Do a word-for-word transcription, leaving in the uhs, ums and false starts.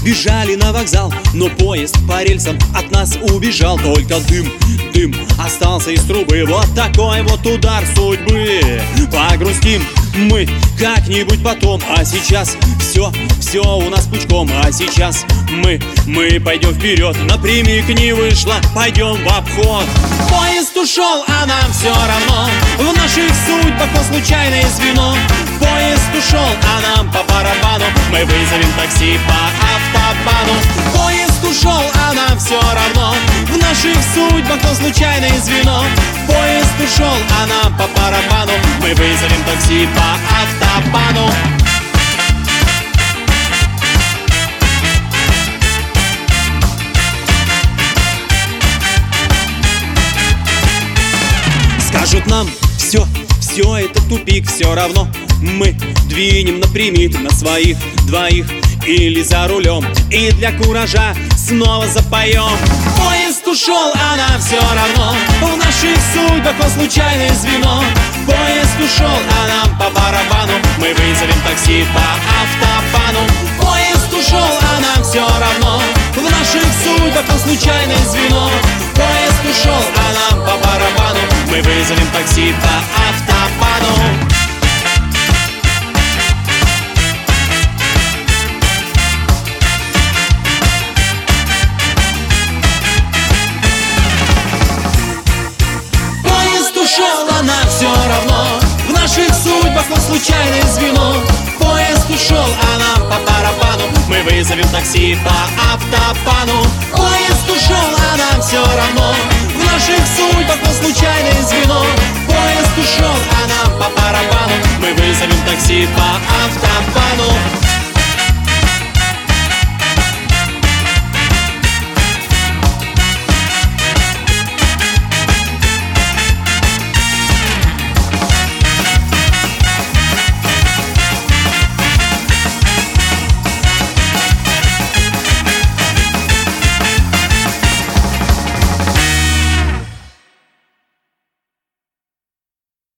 бежали на вокзал, но поезд по рельсам от нас убежал. Только дым, дым остался из трубы. Вот такой вот удар судьбы. Погрустим мы как-нибудь потом. А сейчас все, все у нас пучком. А сейчас мы, мы пойдем вперед. Напрямик не вышло, пойдем в обход. Поезд ушел, а нам все равно. В наших судьбах он случайное звено. Поезд ушел, а нам по барабану. Мы вызовем такси по автобану. Поезд ушел, а нам все равно. В наших судьбах он случайное звено. Поезд ушел, а нам по барабану. Мы вызовем такси по автобану. Скажут нам: все, все это тупик, все равно мы двинем напрямик на своих двоих или за рулем. И для куража снова запоем. Поезд ушел, а нам все равно. В наших судьбах он случайное звено. Поезд ушел, а нам по барабану. Мы вызовем такси по автобану. Поезд ушел, а нам все равно. В наших судьбах он случайное звено. Поезд ушел, а нам по барабану. Мы вызовем такси по автобану. Поезд ушел, а нам все равно. В наших судьбах он случайное звено. Поезд ушел, а нам по барабану. Мы вызовем такси по автобану. Поезд ушел, а нам все равно. В наших судьбах он случайное звено.